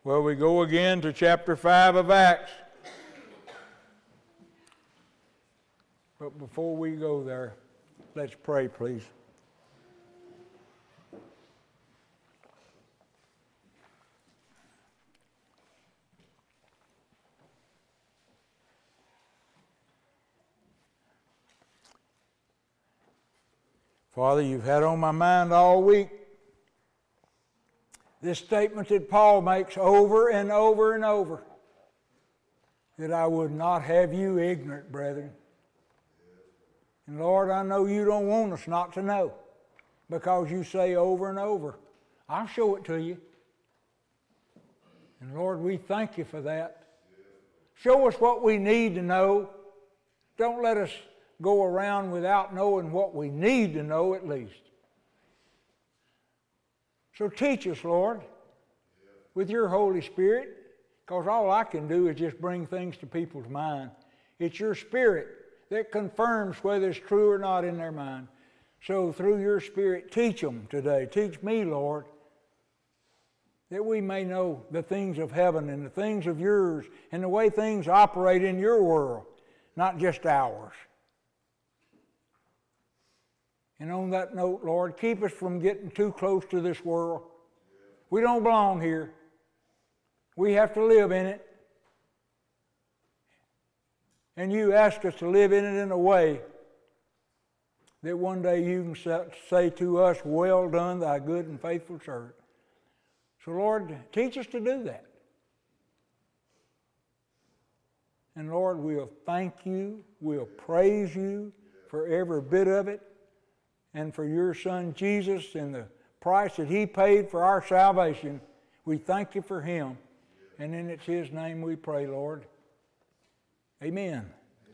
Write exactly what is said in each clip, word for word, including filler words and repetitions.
Well, we go again to chapter five of Acts. But before we go there, let's pray, please. Father, you've had on my mind all week this statement that Paul makes over and over and over, that I would not have you ignorant, brethren. And Lord, I know you don't want us not to know, because you say over and over, I'll show it to you. And Lord, we thank you for that. Show us what we need to know. Don't let us go around without knowing what we need to know at least. So teach us, Lord, with your Holy Spirit, because all I can do is just bring things to people's mind. It's your Spirit that confirms whether it's true or not in their mind. So through your Spirit, teach them today. Teach me, Lord, that we may know the things of heaven and the things of yours and the way things operate in your world, not just ours. And on that note, Lord, keep us from getting too close to this world. We don't belong here. We have to live in it. And you ask us to live in it in a way that one day you can say to us, well done, thy good and faithful servant. So Lord, teach us to do that. And Lord, we'll thank you, we'll praise you for every bit of it, and for your Son Jesus and the price that he paid for our salvation. We thank you for him. And then it's his name we pray, Lord. Amen.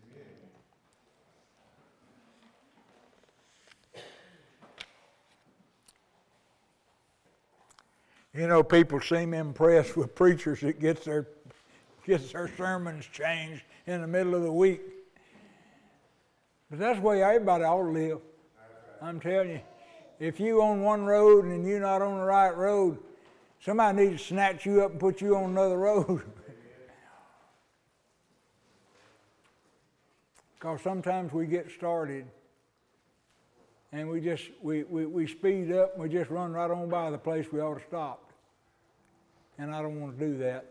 You know, people seem impressed with preachers that gets their, gets their sermons changed in the middle of the week. But that's the way everybody ought to live. I'm telling you, if you on one road and you're not on the right road, somebody needs to snatch you up and put you on another road. Because sometimes we get started and we just, we, we, we speed up and we just run right on by the place we ought to stop. And I don't want to do that.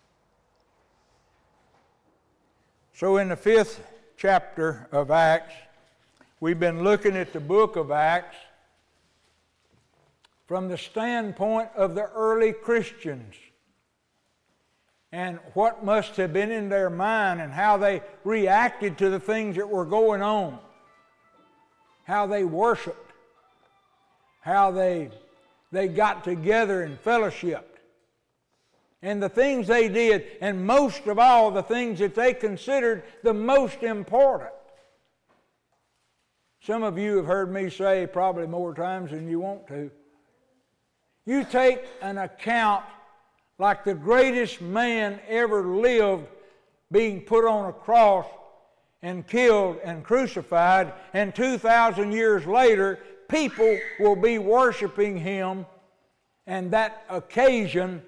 So in the fifth chapter of Acts, we've been looking at the book of Acts from the standpoint of the early Christians and what must have been in their mind and how they reacted to the things that were going on, how they worshiped, how they, they got together and fellowshiped, and the things they did, and most of all, the things that they considered the most important. Some of you have heard me say probably more times than you want to. You take an account like the greatest man ever lived being put on a cross and killed and crucified, and two thousand years later, people will be worshiping him, and that occasion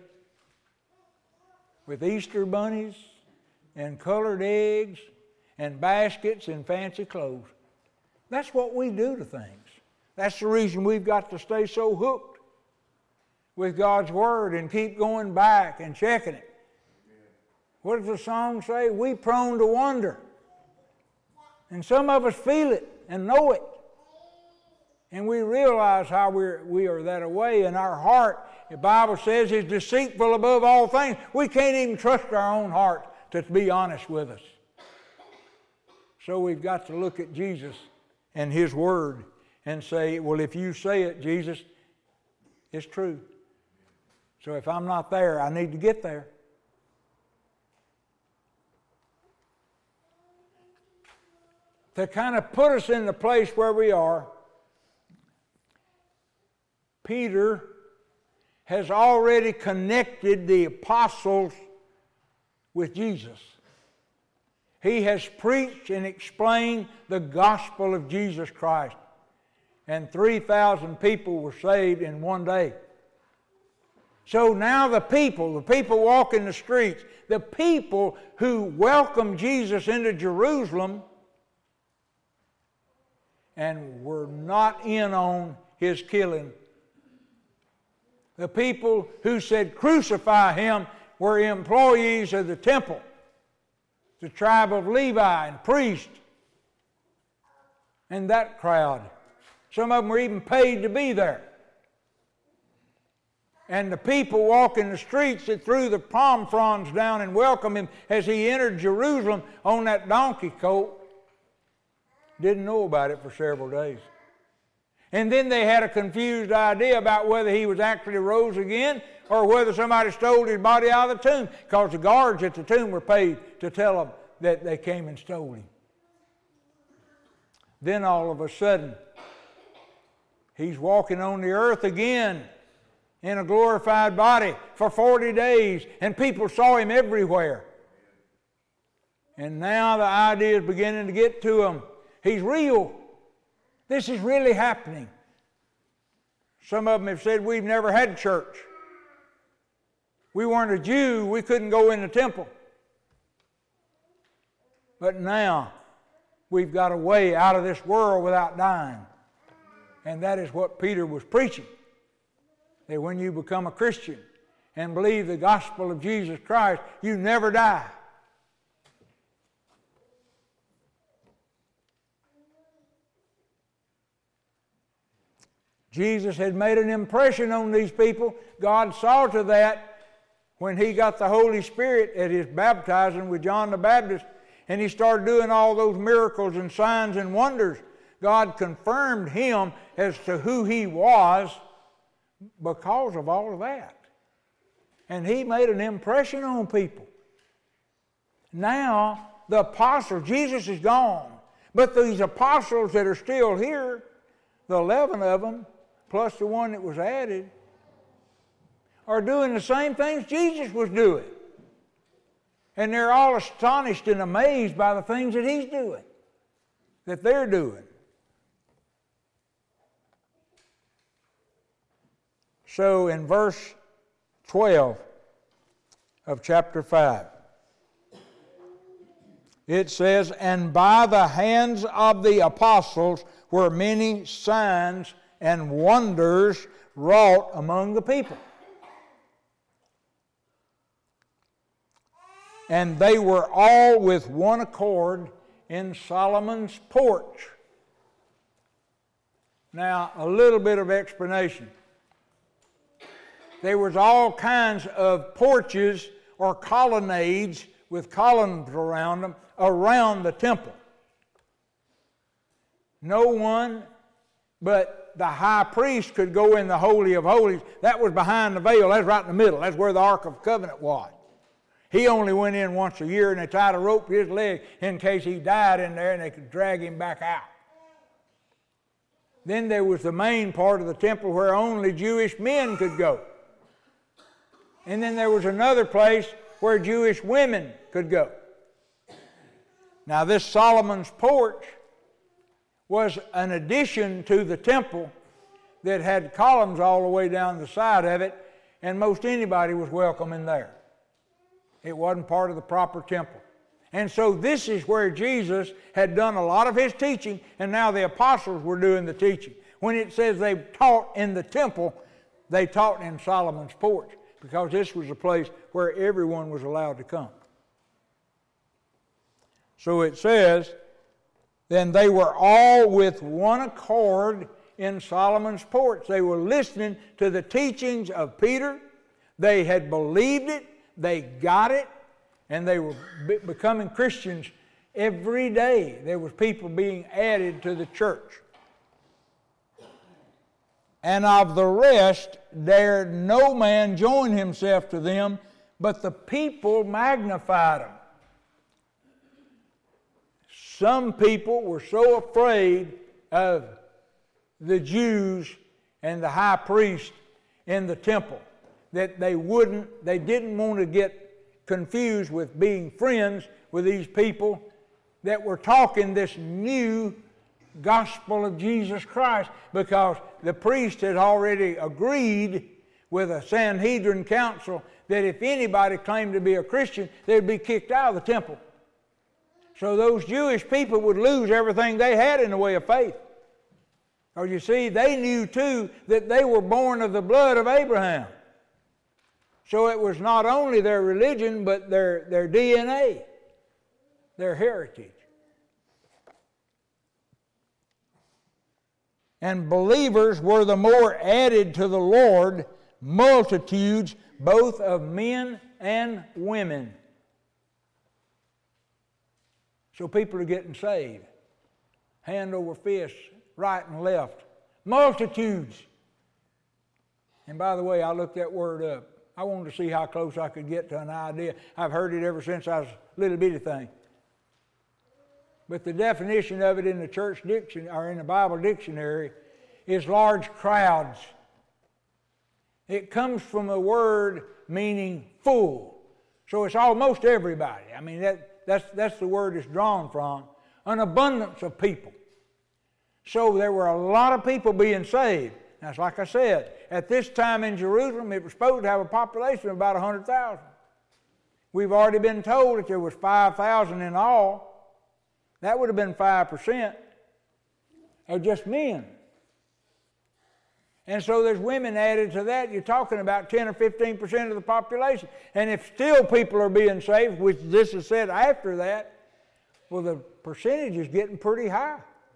with Easter bunnies and colored eggs and baskets and fancy clothes. That's what we do to things. That's the reason we've got to stay so hooked with God's Word and keep going back and checking it. What does the song say? We prone to wonder. And some of us feel it and know it. And we realize how we're, we are that way in our heart. The Bible says is deceitful above all things. We can't even trust our own heart to be honest with us. So we've got to look at Jesus and his word and say, well, if you say it, Jesus, it's true. So if I'm not there, I need to get there. To kind of put us in the place where we are, Peter has already connected the apostles with Jesus. He has preached and explained the gospel of Jesus Christ. And three thousand people were saved in one day. So now the people, the people walking the streets, the people who welcomed Jesus into Jerusalem and were not in on his killing. The people who said crucify him were employees of the temple, the tribe of Levi and priests, and that crowd. Some of them were even paid to be there. And the people walking the streets that threw the palm fronds down and welcomed him as he entered Jerusalem on that donkey colt didn't know about it for several days. And then they had a confused idea about whether he was actually rose again or whether somebody stole his body out of the tomb, because the guards at the tomb were paid to tell them that they came and stole him. Then all of a sudden, he's walking on the earth again in a glorified body for forty days, and people saw him everywhere. And now the idea is beginning to get to him. He's real. This is really happening. Some of them have said, we've never had church. We weren't a Jew. We couldn't go in the temple. But now, we've got a way out of this world without dying. And that is what Peter was preaching. That when you become a Christian and believe the gospel of Jesus Christ, you never die. Jesus had made an impression on these people. God saw to that when he got the Holy Spirit at his baptizing with John the Baptist, and he started doing all those miracles and signs and wonders. God confirmed him as to who he was because of all of that. And he made an impression on people. Now, the apostles, Jesus is gone, but these apostles that are still here, the eleven of them, plus the one that was added, are doing the same things Jesus was doing. And they're all astonished and amazed by the things that he's doing, that they're doing. So in verse twelve of chapter five, it says, and by the hands of the apostles were many signs and wonders wrought among the people. And they were all with one accord in Solomon's porch. Now, a little bit of explanation. There was all kinds of porches or colonnades with columns around them around the temple. No one but the high priest could go in the Holy of Holies. That was behind the veil. That's right in the middle. That's where the Ark of Covenant was. He only went in once a year, and they tied a rope to his leg in case he died in there and they could drag him back out. Then there was the main part of the temple where only Jewish men could go. And then there was another place where Jewish women could go. Now this Solomon's porch was an addition to the temple that had columns all the way down the side of it, and most anybody was welcome in there. It wasn't part of the proper temple. And so this is where Jesus had done a lot of his teaching, and now the apostles were doing the teaching. When it says they taught in the temple, they taught in Solomon's porch, because this was a place where everyone was allowed to come. So it says, then they were all with one accord in Solomon's porch. They were listening to the teachings of Peter. They had believed it. They got it. And they were be- becoming Christians every day. There was people being added to the church. And of the rest dared no man join himself to them, but the people magnified them. Some people were so afraid of the Jews and the high priest in the temple that they wouldn't, they didn't want to get confused with being friends with these people that were talking this new gospel of Jesus Christ, because the priest had already agreed with a Sanhedrin council that if anybody claimed to be a Christian, they'd be kicked out of the temple. So those Jewish people would lose everything they had in the way of faith. Because you see, they knew too that they were born of the blood of Abraham. So it was not only their religion, but their, their D N A, their heritage. And believers were the more added to the Lord, multitudes both of men and women. So people are getting saved. Hand over fist, right and left. Multitudes. And by the way, I looked that word up. I wanted to see how close I could get to an idea. I've heard it ever since I was a little bitty thing. But the definition of it in the church dictionary, or in the Bible dictionary, is large crowds. It comes from a word meaning full. So it's almost everybody. I mean, that, that's, that's the word it's drawn from. An abundance of people. So there were a lot of people being saved. Now, it's like I said, at this time in Jerusalem, it was supposed to have a population of about one hundred thousand. We've already been told that there was five thousand in all. That would have been five percent of just men. And so there's women added to that. You're talking about ten or fifteen percent of the population. And if still people are being saved, which this is said after that, well, the percentage is getting pretty high.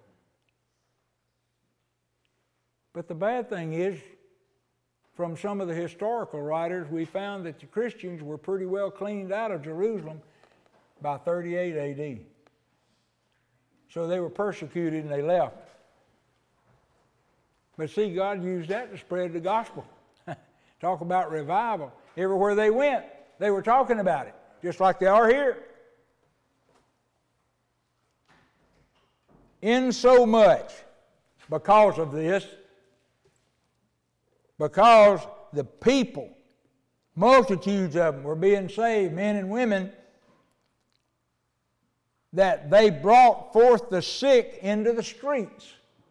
But the bad thing is, from some of the historical writers, we found that the Christians were pretty well cleaned out of Jerusalem by thirty-eight A D. So they were persecuted and they left. But see, God used that to spread the gospel. Talk about revival. Everywhere they went, they were talking about it, just like they are here. Insomuch, because of this, because the people, multitudes of them were being saved, men and women, that they brought forth the sick into the streets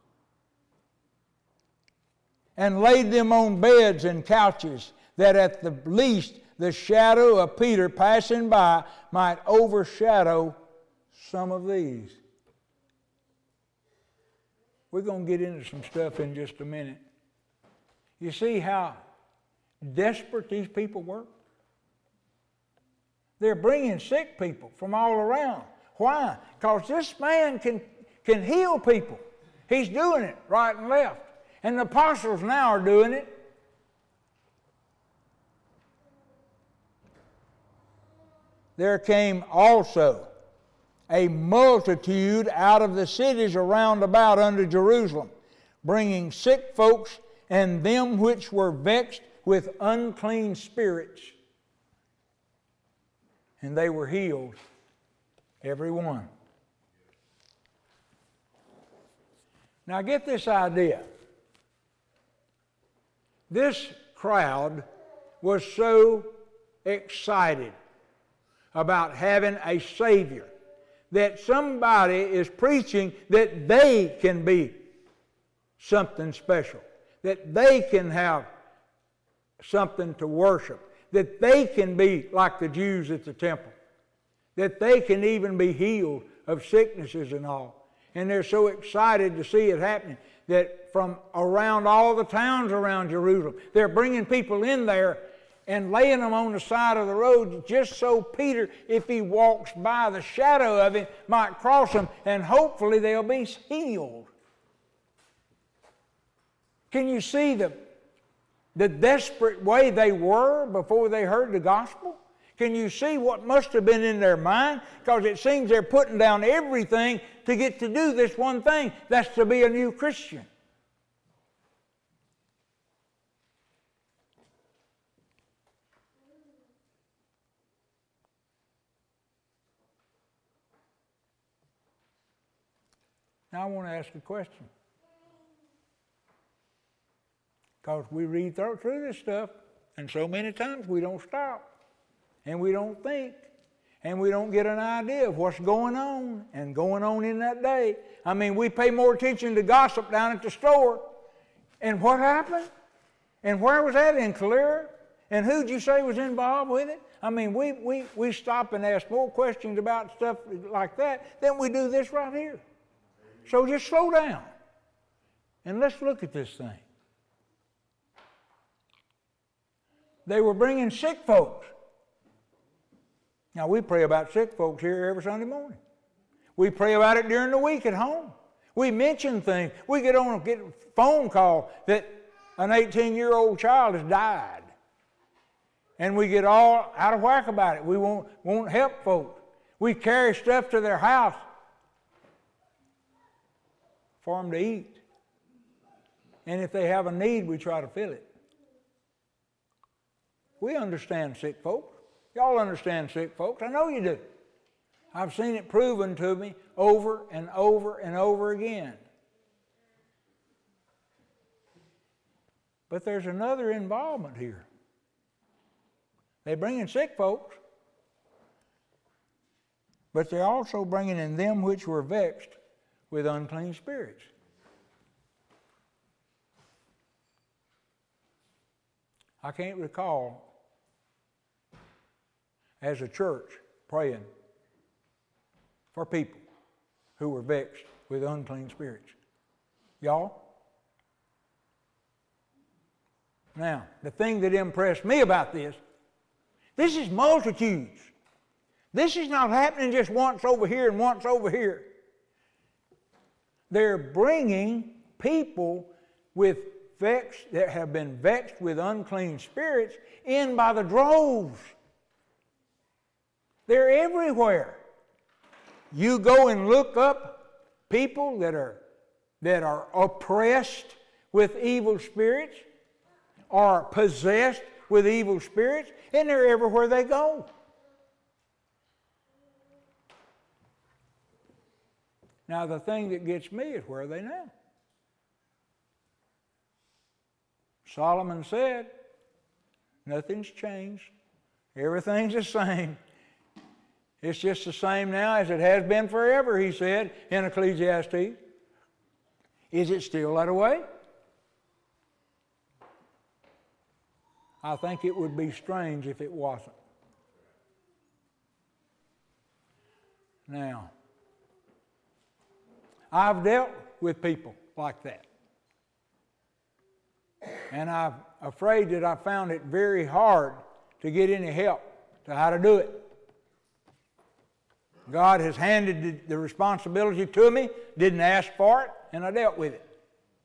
and laid them on beds and couches, that at the least the shadow of Peter passing by might overshadow some of these. We're going to get into some stuff in just a minute. You see how desperate these people were? They're bringing sick people from all around. Why? Because this man can, can heal people. He's doing it right and left. And the apostles now are doing it. There came also a multitude out of the cities around about unto Jerusalem, bringing sick folks and them which were vexed with unclean spirits. And they were healed, every one. Now get this idea. This crowd was so excited about having a Savior that somebody is preaching that they can be something special, that they can have something to worship, that they can be like the Jews at the temple, that they can even be healed of sicknesses and all. And they're so excited to see it happening that from around all the towns around Jerusalem, they're bringing people in there and laying them on the side of the road just so Peter, if he walks by, the shadow of him might cross them and hopefully they'll be healed. Can you see the, the desperate way they were before they heard the gospel? Can you see what must have been in their mind? Because it seems they're putting down everything to get to do this one thing. That's to be a new Christian. Now I want to ask a question. Because we read through this stuff, and so many times we don't stop. And we don't think, and we don't get an idea of what's going on and going on in that day. I mean, we pay more attention to gossip down at the store. And what happened? And where was that in Calera? And who'd you say was involved with it? I mean, we, we, we stop and ask more questions about stuff like that than we do this right here. So just slow down and let's look at this thing. They were bringing sick folks. Now, we pray about sick folks here every Sunday morning. We pray about it during the week at home. We mention things. We get on and get a phone call that an eighteen-year-old child has died. And we get all out of whack about it. We won't, won't help folks. We carry stuff to their house for them to eat. And if they have a need, we try to fill it. We understand sick folks. Y'all understand sick folks. I know you do. I've seen it proven to me over and over and over again. But there's another involvement here. They're bringing sick folks, but they're also bringing in them which were vexed with unclean spirits. I can't recall as a church praying for people who were vexed with unclean spirits. Y'all? Now, the thing that impressed me about this, this is multitudes. This is not happening just once over here and once over here. They're bringing people with vexed, that have been vexed with unclean spirits in by the droves. They're everywhere. You go and look up people that are, that are oppressed with evil spirits or possessed with evil spirits, and they're everywhere they go. Now, the thing that gets me is, where are they now? Solomon said, nothing's changed. Everything's the same. It's just the same now as it has been forever, he said in Ecclesiastes. Is it still that way? I think it would be strange if it wasn't. Now, I've dealt with people like that. And I'm afraid that I found it very hard to get any help to how to do it. God has handed the responsibility to me, didn't ask for it, and I dealt with it.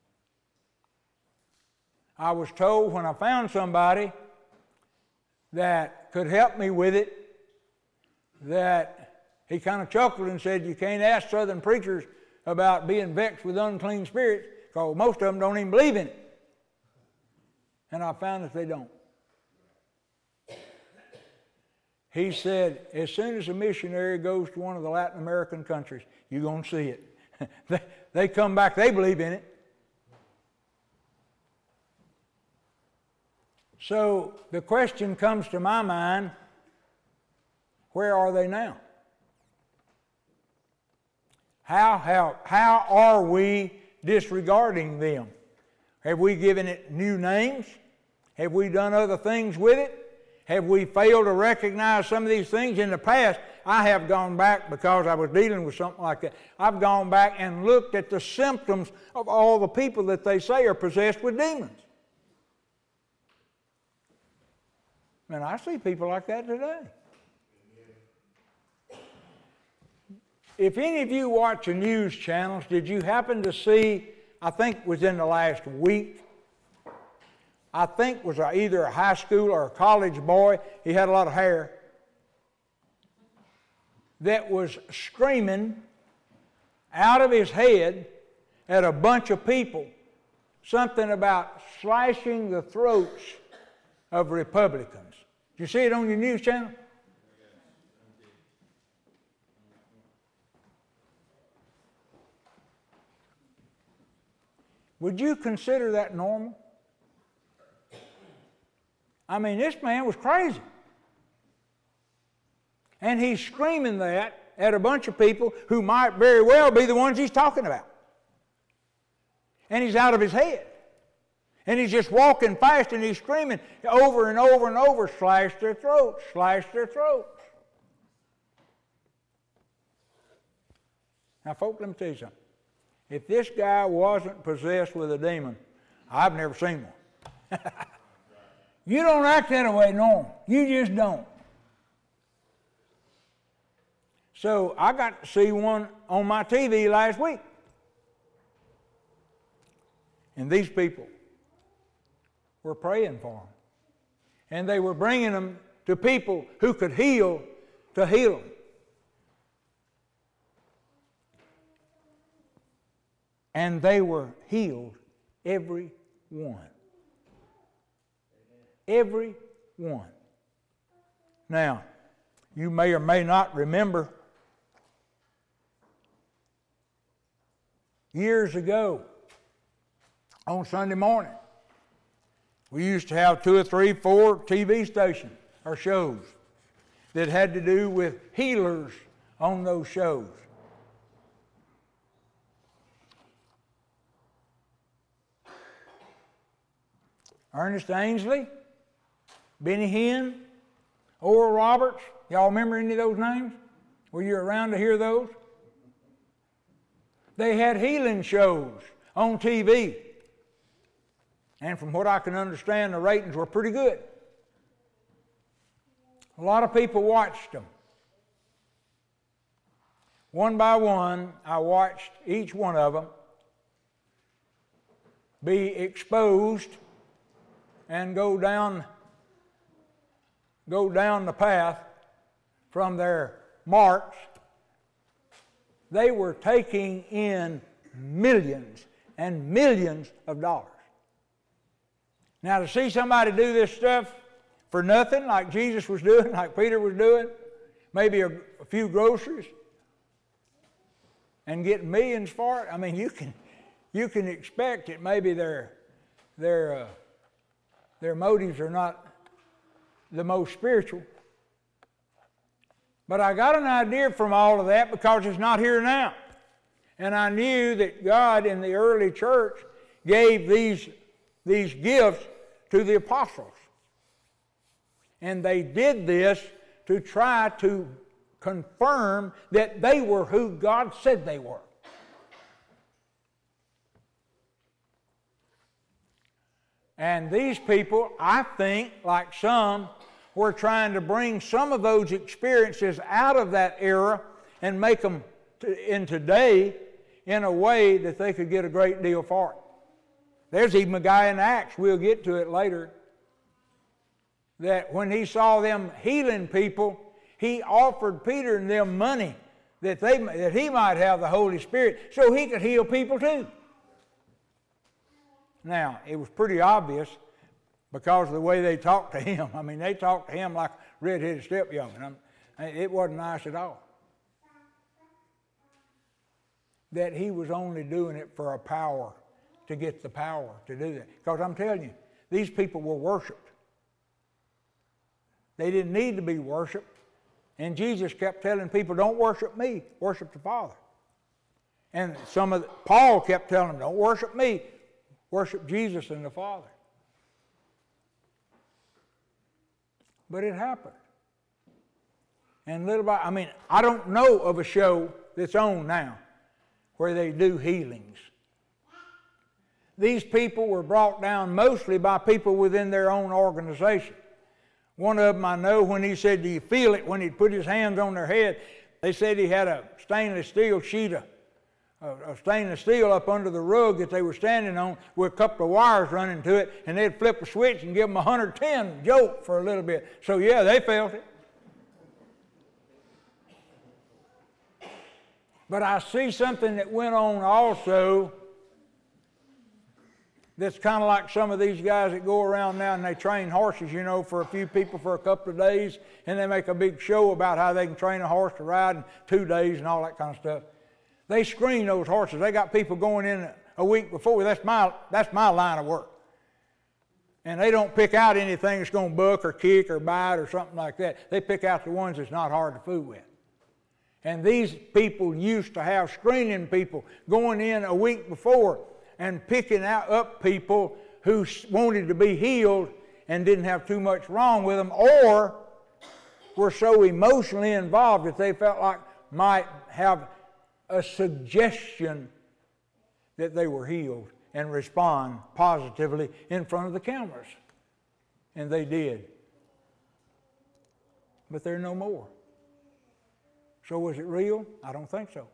I was told when I found somebody that could help me with it, that he kind of chuckled and said, you can't ask Southern preachers about being vexed with unclean spirits, because most of them don't even believe in it. And I found that they don't. He said, as soon as a missionary goes to one of the Latin American countries, you're going to see it. they, they come back, they believe in it. So the question comes to my mind, where are they now? How, how, how are we disregarding them? Have we given it new names? Have we done other things with it? Have we failed to recognize some of these things? In the past, I have gone back, because I was dealing with something like that, I've gone back and looked at the symptoms of all the people that they say are possessed with demons. And I see people like that today. If any of you watch the news channels, did you happen to see, I think it was in the last week, I think was either a high school or a college boy, he had a lot of hair, that was screaming out of his head at a bunch of people something about slashing the throats of Republicans. Did you see it on your news channel? Would you consider that normal? I mean, this man was crazy. And he's screaming that at a bunch of people who might very well be the ones he's talking about. And he's out of his head. And he's just walking fast and he's screaming over and over and over, slash their throats, slash their throats. Now, folks, let me tell you something. If this guy wasn't possessed with a demon, I've never seen one. You don't act that way normal. You just don't. So I got to see one on my T V last week. And these people were praying for them. And they were bringing them to people who could heal to heal them. And they were healed, every one. Every one. Now, you may or may not remember, years ago, on Sunday morning, we used to have two or three, four T V stations or shows that had to do with healers on those shows. Ernest Ainsley, Benny Hinn, Oral Roberts. Y'all remember any of those names? Were you around to hear those? They had healing shows on T V. And from what I can understand, the ratings were pretty good. A lot of people watched them. One by one, I watched each one of them be exposed and go down, go down the path from their marks. They were taking in millions and millions of dollars. Now, to see somebody do this stuff for nothing, like Jesus was doing, like Peter was doing, maybe a, a few groceries, and get millions for it, I mean, you can, you can expect that maybe their, their, uh, their motives are not the most spiritual. But I got an idea from all of that because it's not here now. And I knew that God in the early church gave these, these gifts to the apostles. And they did this to try to confirm that they were who God said they were. And these people, I think, like some, were trying to bring some of those experiences out of that era and make them to, in today in a way that they could get a great deal for it. There's even a guy in Acts, we'll get to it later, that when he saw them healing people, he offered Peter and them money that, they, that he might have the Holy Spirit so he could heal people too. Now, it was pretty obvious because of the way they talked to him. I mean, they talked to him like red-headed stepyoung. It wasn't nice at all. That he was only doing it for a power, to get the power to do that. Because I'm telling you, these people were worshiped. They didn't need to be worshiped. And Jesus kept telling people, don't worship me, worship the Father. And some of the, Paul kept telling them, don't worship me, worship Jesus and the Father. But it happened. And little by, I mean, I don't know of a show that's on now where they do healings. These people were brought down mostly by people within their own organization. One of them I know, when he said, do you feel it, when he'd put his hands on their head, they said he had a stainless steel sheet of, a stainless steel up under the rug that they were standing on with a couple of wires running to it, and they'd flip a switch and give them a one hundred ten jolt for a little bit. So yeah, they felt it. But I see something that went on also that's kind of like some of these guys that go around now and they train horses, you know, for a few people for a couple of days, and they make a big show about how they can train a horse to ride in two days and all that kind of stuff. They screen those horses. They got people going in a week before. That's my, that's my line of work. And they don't pick out anything that's going to buck or kick or bite or something like that. They pick out the ones that's not hard to fool with. And these people used to have screening people going in a week before and picking out up people who wanted to be healed and didn't have too much wrong with them, or were so emotionally involved that they felt like might have a suggestion that they were healed and respond positively in front of the cameras. And they did. But they're no more. So was it real? I don't think so.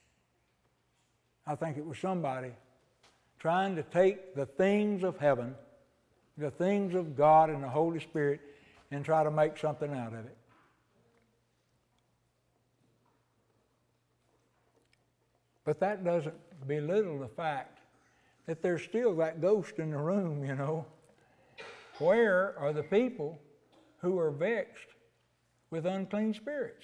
I think it was somebody trying to take the things of heaven, the things of God and the Holy Spirit, and try to make something out of it. But that doesn't belittle the fact that there's still that ghost in the room, you know. Where are the people who are vexed with unclean spirits?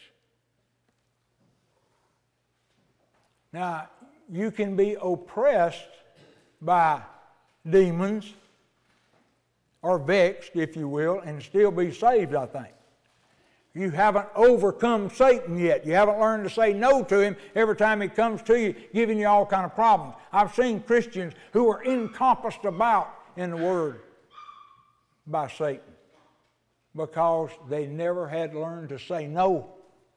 Now, you can be oppressed by demons, or vexed, if you will, and still be saved, I think. You haven't overcome Satan yet. You haven't learned to say no to him every time he comes to you, giving you all kind of problems. I've seen Christians who are encompassed about in the Word by Satan because they never had learned to say no.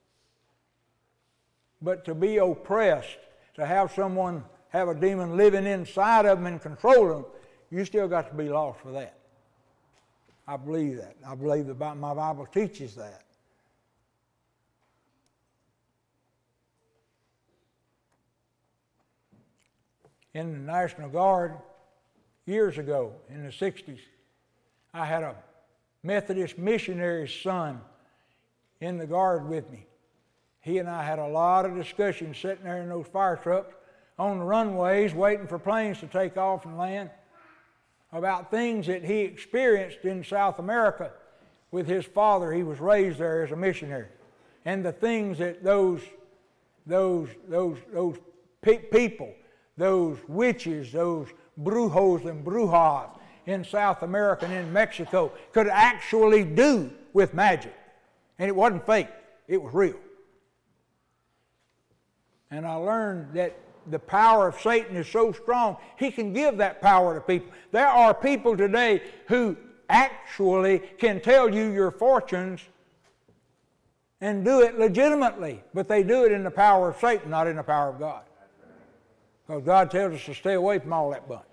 But to be oppressed, to have someone have a demon living inside of them and control them, you still got to be lost for that. I believe that. I believe that my Bible teaches that. In the National Guard, years ago, in the sixties, I had a Methodist missionary's son in the Guard with me. He and I had a lot of discussions sitting there in those fire trucks on the runways waiting for planes to take off and land about things that he experienced in South America with his father. He was raised there as a missionary. And the things that those, those, those, those pe- people, those witches, those brujos and brujas in South America and in Mexico could actually do with magic. And it wasn't fake, it was real. And I learned that the power of Satan is so strong, he can give that power to people. There are people today who actually can tell you your fortunes and do it legitimately, but they do it in the power of Satan, not in the power of God. Because God tells us to stay away from all that bunch.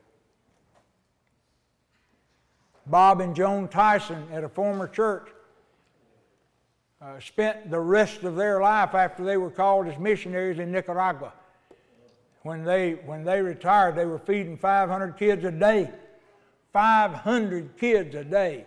Bob and Joan Tyson at a former church uh, spent the rest of their life after they were called as missionaries in Nicaragua. When they, when they retired, they were feeding five hundred kids a day. five hundred kids a day.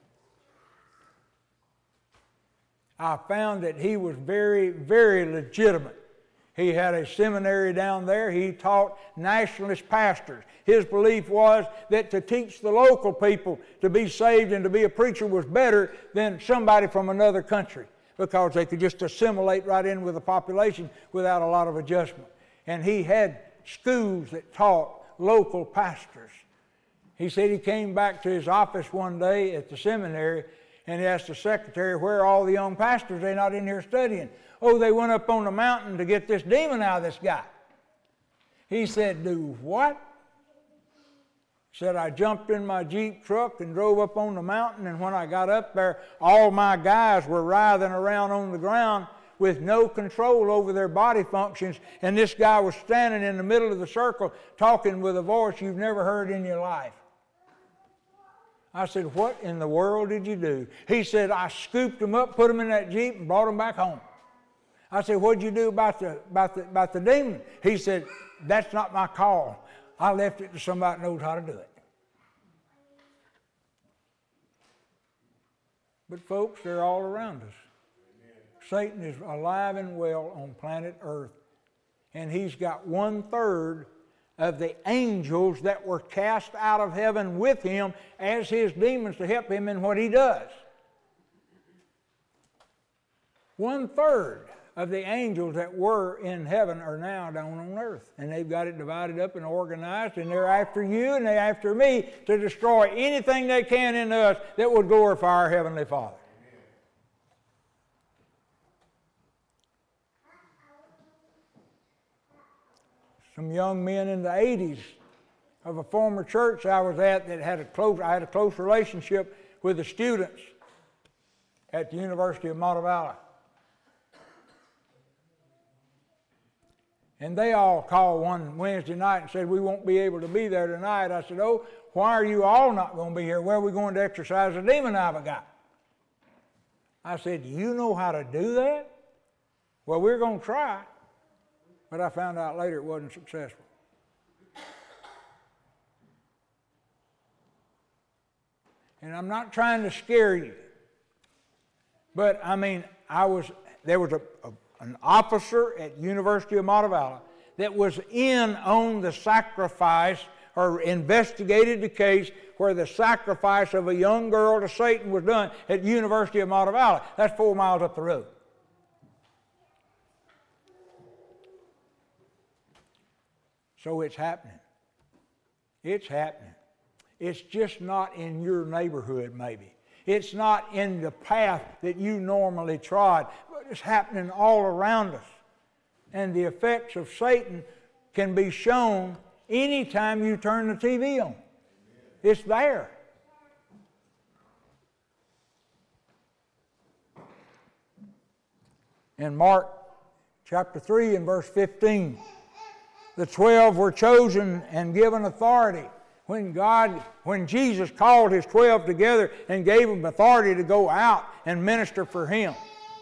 I found that he was very, very legitimate. He had a seminary down there. He taught nationalist pastors. His belief was that to teach the local people to be saved and to be a preacher was better than somebody from another country, because they could just assimilate right in with the population without a lot of adjustment. And he had schools that taught local pastors. He said he came back to his office one day at the seminary and he asked the secretary, "Where are all the young pastors? They're not in here studying." "Oh, they went up on the mountain to get this demon out of this guy." He said, "Do what?" He said, "I jumped in my Jeep truck and drove up on the mountain, and when I got up there, all my guys were writhing around on the ground with no control over their body functions, and this guy was standing in the middle of the circle talking with a voice you've never heard in your life." I said, "What in the world did you do?" He said, "I scooped them up, put them in that Jeep, and brought them back home." I said, "What'd you do about the, about the, about the demon?" He said, "That's not my call. I left it to somebody that knows how to do it." But folks, they're all around us. Satan is alive and well on planet Earth. And he's got one third of the angels that were cast out of heaven with him as his demons to help him in what he does. One third of the angels that were in heaven are now down on earth. And they've got it divided up and organized, and they're after you and they're after me to destroy anything they can in us that would glorify our Heavenly Father. Some young men in the eighties of a former church I was at that had a close, I had a close relationship with the students at the University of Montevallo. And they all called one Wednesday night and said, we won't be able to be there tonight. I said, oh, why are you all not going to be here? Where are we going to exorcise the demon I've got? I said, you know how to do that? Well, we're going to try. But I found out later it wasn't successful. And I'm not trying to scare you. But, I mean, I was, there was a, a, an officer at University of Montevallo that was in on the sacrifice or investigated the case where the sacrifice of a young girl to Satan was done at the University of Montevallo. That's four miles up the road. So it's happening. It's happening. It's just not in your neighborhood, maybe. It's not in the path that you normally trod, but it's happening all around us. And the effects of Satan can be shown anytime you turn the T V on. It's there. In Mark chapter three and verse fifteen, the twelve were chosen and given authority. When God, when Jesus called his twelve together and gave them authority to go out and minister for him,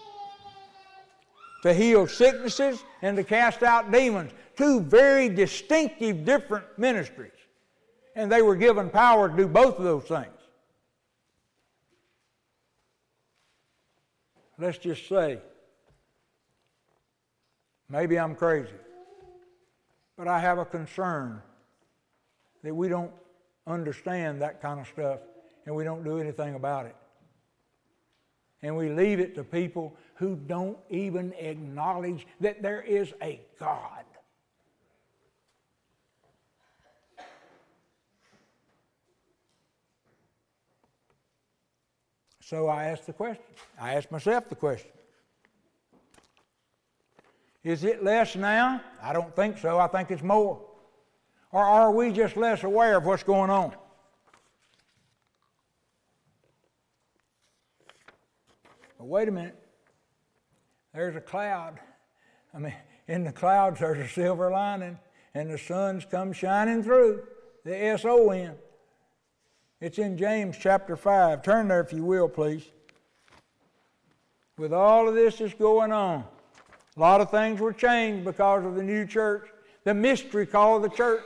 to heal sicknesses and to cast out demons. Two very distinctive, different ministries. And they were given power to do both of those things. Let's just say, maybe I'm crazy, but I have a concern that we don't understand that kind of stuff and we don't do anything about it. And we leave it to people who don't even acknowledge that there is a God. So I asked the question. I asked myself the question. Is it less now? I don't think so. I think it's more. Or are we just less aware of what's going on? But wait a minute. There's a cloud. I mean, in the clouds there's a silver lining, and the sun's come shining through. The S O N. It's in James chapter five. Turn there if you will, please. With all of this that's going on, a lot of things were changed because of the new church. The mystery called the church.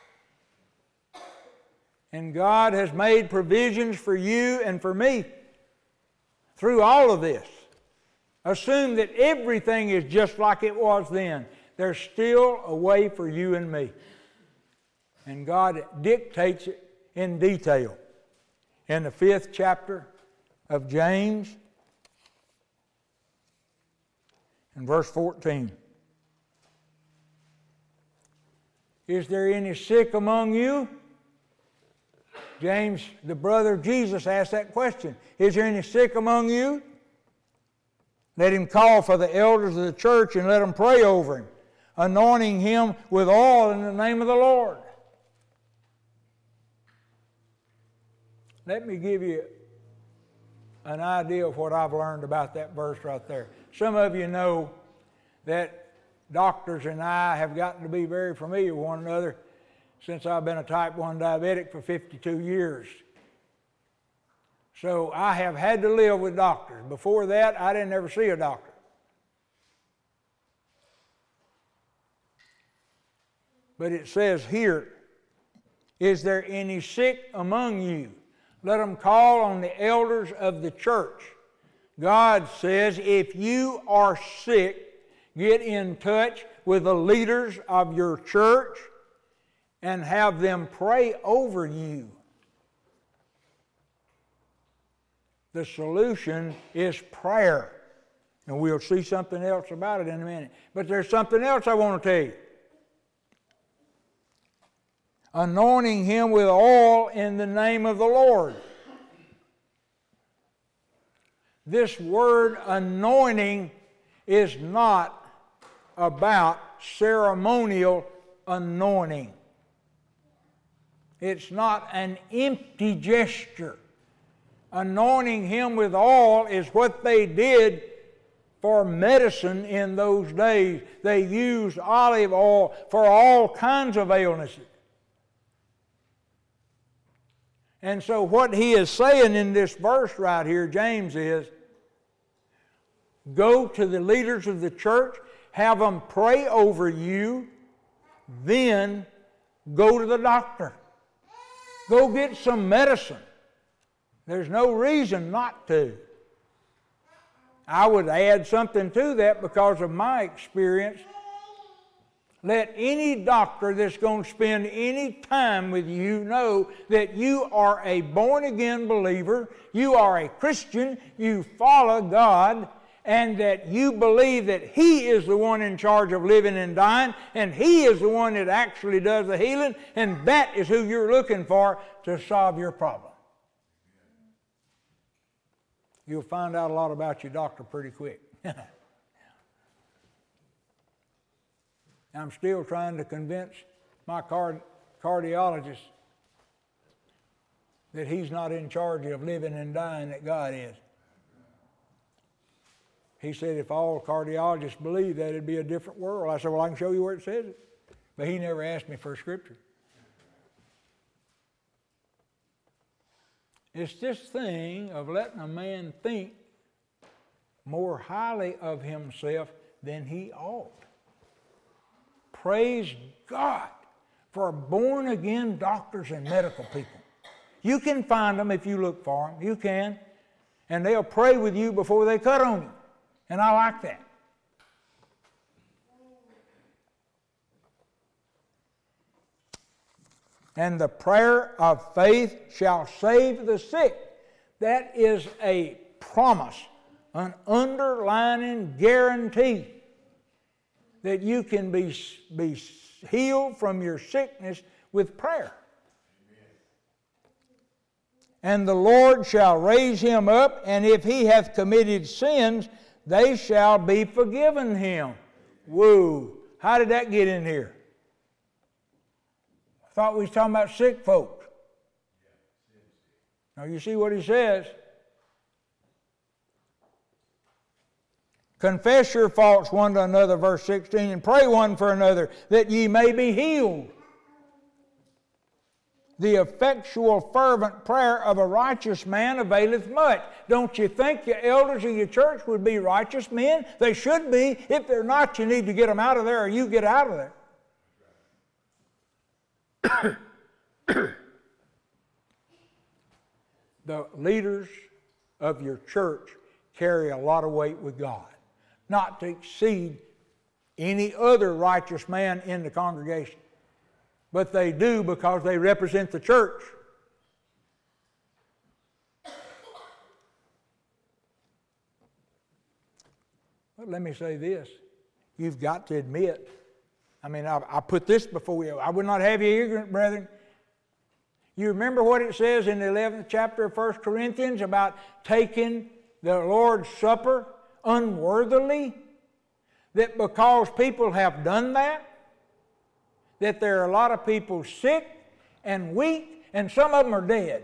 And God has made provisions for you and for me through all of this. Assume that everything is just like it was then. There's still a way for you and me. And God dictates it in detail. In the fifth chapter of James, in verse fourteen. Is there any sick among you? James, the brother of Jesus, asked that question. Is there any sick among you? Let him call for the elders of the church and let them pray over him, anointing him with oil in the name of the Lord. Let me give you an idea of what I've learned about that verse right there. Some of you know that doctors and I have gotten to be very familiar with one another since I've been a type one diabetic for fifty-two years. So I have had to live with doctors. Before that, I didn't ever see a doctor. But it says here, is there any sick among you? Let them call on the elders of the church. God says, if you are sick, get in touch with the leaders of your church and have them pray over you. The solution is prayer. And we'll see something else about it in a minute. But there's something else I want to tell you. Anointing him with oil in the name of the Lord. This word anointing is not about ceremonial anointing. It's not an empty gesture. Anointing him with oil is what they did for medicine in those days. They used olive oil for all kinds of illnesses. And so what he is saying in this verse right here, James, is go to the leaders of the church, have them pray over you, then go to the doctor. Go get some medicine. There's no reason not to. I would add something to that because of my experience. Let any doctor that's going to spend any time with you know that you are a born-again believer, you are a Christian, you follow God, and that you believe that He is the one in charge of living and dying, and He is the one that actually does the healing, and that is who you're looking for to solve your problem. You'll find out a lot about your doctor pretty quick. I'm still trying to convince my card, cardiologist that he's not in charge of living and dying, that God is. He said if all cardiologists believed that, it'd be a different world. I said, well, I can show you where it says it. But he never asked me for a scripture. It's this thing of letting a man think more highly of himself than he ought. Praise God for born-again doctors and medical people. You can find them if you look for them. You can. And they'll pray with you before they cut on you. And I like that. And the prayer of faith shall save the sick. That is a promise, an underlining guarantee that you can be, be healed from your sickness with prayer. And the Lord shall raise him up, and if he hath committed sins, they shall be forgiven him. Whoa, how did that get in here? I thought we was talking about sick folks. Now you see what he says. Confess your faults one to another, verse sixteen, and pray one for another, that ye may be healed. The effectual, fervent prayer of a righteous man availeth much. Don't you think the elders of your church would be righteous men? They should be. If they're not, you need to get them out of there, or you get out of there. The leaders of your church carry a lot of weight with God, not to exceed any other righteous man in the congregation. But they do because they represent the church. But let me say this. You've got to admit, I mean, I, I put this before you. I would not have you ignorant, brethren. You remember what it says in the eleventh chapter of First Corinthians about taking the Lord's Supper unworthily? That because people have done that, that there are a lot of people sick and weak, and some of them are dead.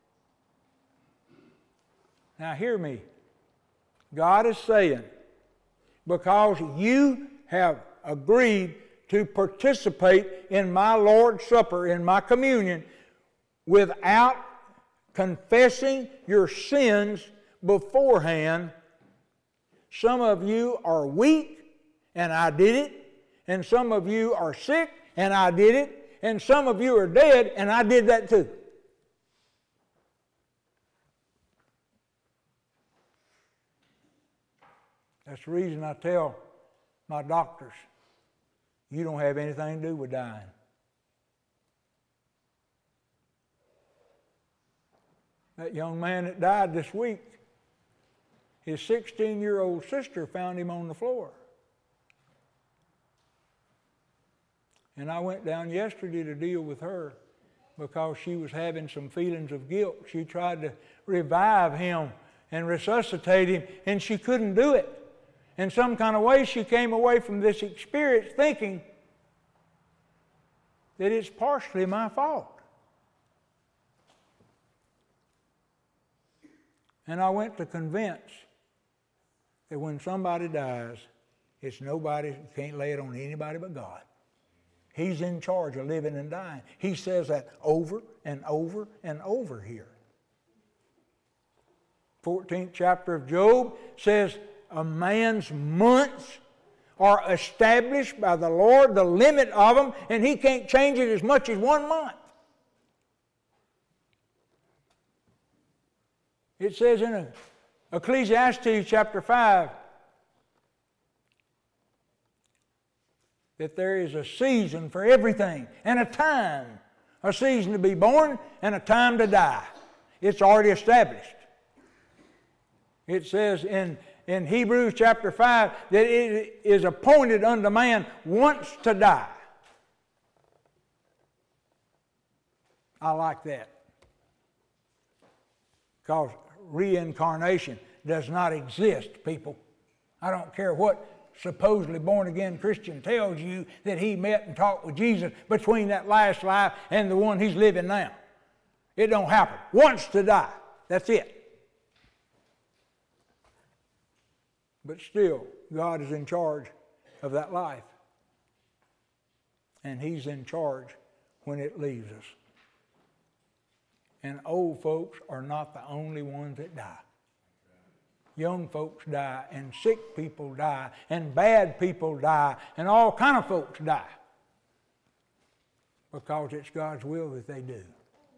Now hear me. God is saying, because you have agreed to participate in my Lord's Supper, in my communion, without confessing your sins beforehand, some of you are weak, and I did it, and some of you are sick, and I did it, and some of you are dead, and I did that too. That's the reason I tell my doctors, you don't have anything to do with dying. That young man that died this week, his sixteen-year-old sister found him on the floor. And I went down yesterday to deal with her because she was having some feelings of guilt. She tried to revive him and resuscitate him, and she couldn't do it. In some kind of way, she came away from this experience thinking that it's partially my fault. And I went to convince that when somebody dies, it's nobody, can't lay it on anybody but God. He's in charge of living and dying. He says that over and over and over here. fourteenth chapter of Job says a man's months are established by the Lord, the limit of them, and He can't change it as much as one month. It says in Ecclesiastes chapter five that there is a season for everything and a time. A season to be born and a time to die. It's already established. It says in, in Hebrews chapter five that it is appointed unto man once to die. I like that. Because reincarnation does not exist, people. I don't care what supposedly born-again Christian tells you that he met and talked with Jesus between that last life and the one he's living now. It don't happen. Once to die. That's it. But still, God is in charge of that life. And He's in charge when it leaves us. And old folks are not the only ones that die. Young folks die, and sick people die, and bad people die, and all kind of folks die. Because it's God's will that they do.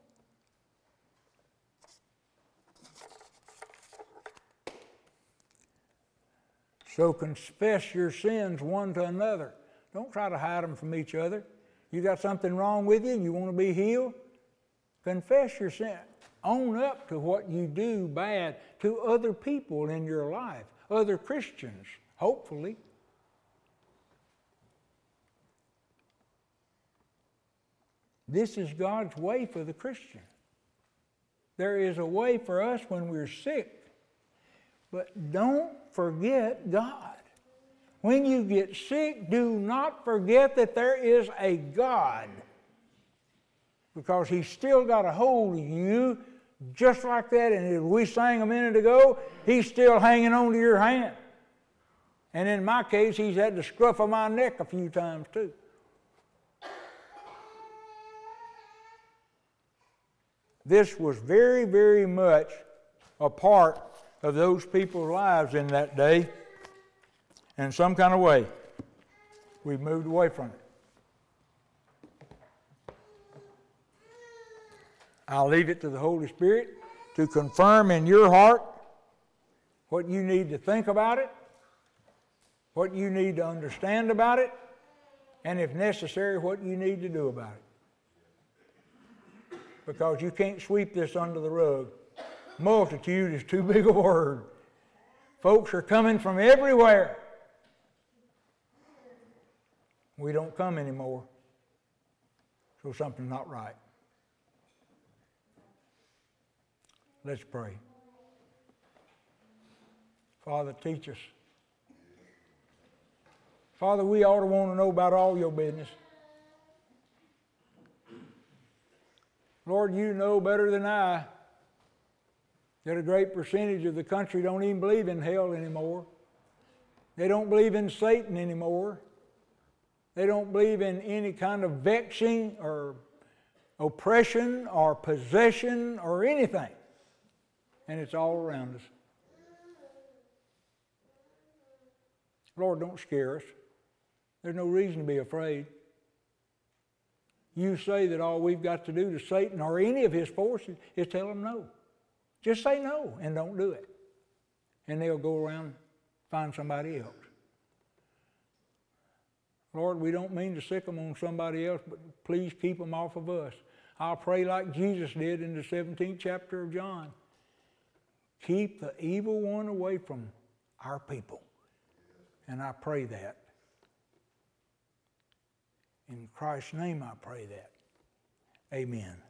So confess your sins one to another. Don't try to hide them from each other. You got something wrong with you and you want to be healed? Confess your sin. Own up to what you do bad to other people in your life, other Christians, hopefully. This is God's way for the Christian. There is a way for us when we're sick, but don't forget God. When you get sick, do not forget that there is a God, because He's still got a hold of you just like that. And as we sang a minute ago, He's still hanging on to your hand. And in my case, He's had the scruff of my neck a few times too. This was very, very much a part of those people's lives in that day. In some kind of way, we moved away from it. I'll leave it to the Holy Spirit to confirm in your heart what you need to think about it, what you need to understand about it, and if necessary, what you need to do about it. Because you can't sweep this under the rug. Multitude is too big a word. Folks are coming from everywhere. We don't come anymore, so something's not right. Let's pray. Father, teach us. Father, we ought to want to know about all your business. Lord, you know better than I that a great percentage of the country don't even believe in hell anymore. They don't believe in Satan anymore. They don't believe in any kind of vexing or oppression or possession or anything. And it's all around us. Lord, don't scare us. There's no reason to be afraid. You say that all we've got to do to Satan or any of his forces is tell them no. Just say no and don't do it. And they'll go around and find somebody else. Lord, we don't mean to sick them on somebody else, but please keep them off of us. I'll pray like Jesus did in the seventeenth chapter of John. Keep the evil one away from our people. And I pray that. In Christ's name I pray that. Amen.